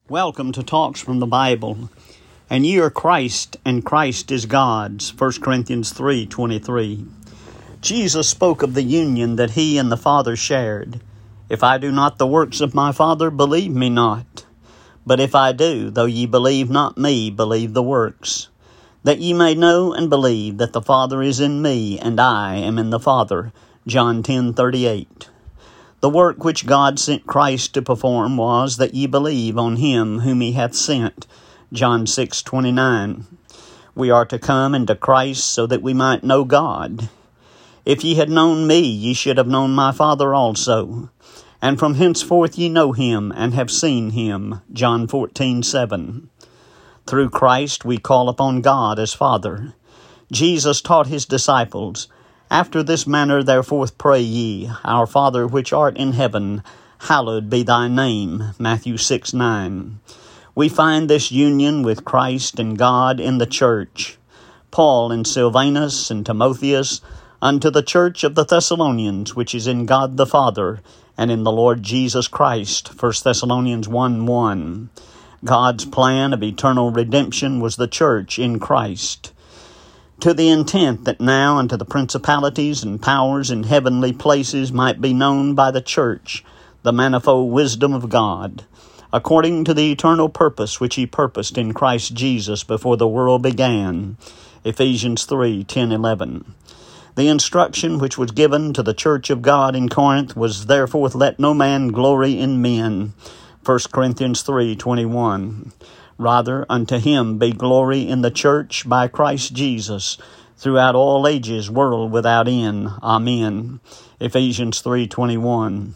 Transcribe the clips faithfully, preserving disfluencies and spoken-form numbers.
Welcome to Talks from the Bible. And ye are Christ, and Christ is God's. First Corinthians three twenty-three. Jesus spoke of the union that he and the Father shared. If I do not the works of my Father, believe me not. But if I do, though ye believe not me, believe the works. That ye may know and believe that the Father is in me, and I am in the Father. John ten thirty-eight. The work which God sent Christ to perform was that ye believe on him whom he hath sent. John six twenty-nine. We are to come into Christ so that we might know God. If ye had known me, ye should have known my Father also. And from henceforth ye know him, and have seen him. John fourteen seven. Through Christ we call upon God as Father. Jesus taught his disciples, After this manner therefore pray ye, Our Father which art in heaven, hallowed be thy name. Matthew six nine. We find this union with Christ and God in the church. Paul and Silvanus and Timotheus, unto the church of the Thessalonians, which is in God the Father, and in the Lord Jesus Christ. First Thessalonians one one. God's plan of eternal redemption was the church in Christ, to the intent that now unto the principalities and powers in heavenly places might be known by the church the manifold wisdom of God, according to the eternal purpose which he purposed in Christ Jesus before the world began. Ephesians three ten eleven. The instruction which was given to the church of God in Corinth was, Therefore let no man glory in men. First Corinthians three twenty-one. Rather, unto him be glory in the church by Christ Jesus, throughout all ages, world without end. Amen. Ephesians three twenty-one.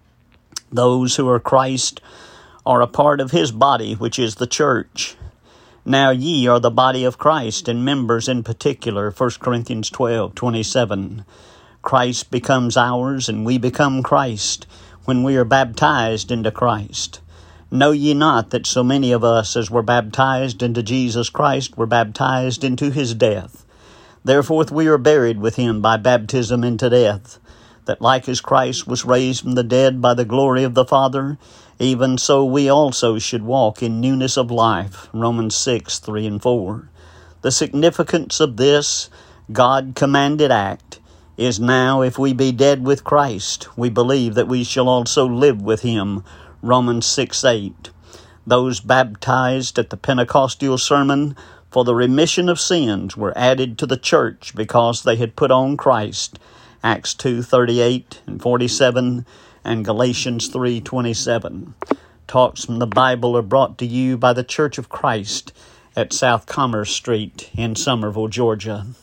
Those who are Christ are a part of his body, which is the church. Now ye are the body of Christ, and members in particular. First Corinthians twelve twenty-seven. Christ becomes ours, and we become Christ, when we are baptized into Christ. Know ye not that so many of us as were baptized into Jesus Christ were baptized into his death? Therefore we are buried with him by baptism into death, that like as Christ was raised from the dead by the glory of the Father, even so we also should walk in newness of life. Romans six three and four. The significance of this God-commanded act is now, if we be dead with Christ, we believe that we shall also live with him. Romans six eight. Those baptized at the Pentecostal sermon for the remission of sins were added to the church because they had put on Christ. Acts two thirty-eight and forty-seven and Galatians three twenty-seven. Talks from the Bible are brought to you by the Church of Christ at South Commerce Street in Summerville, Georgia.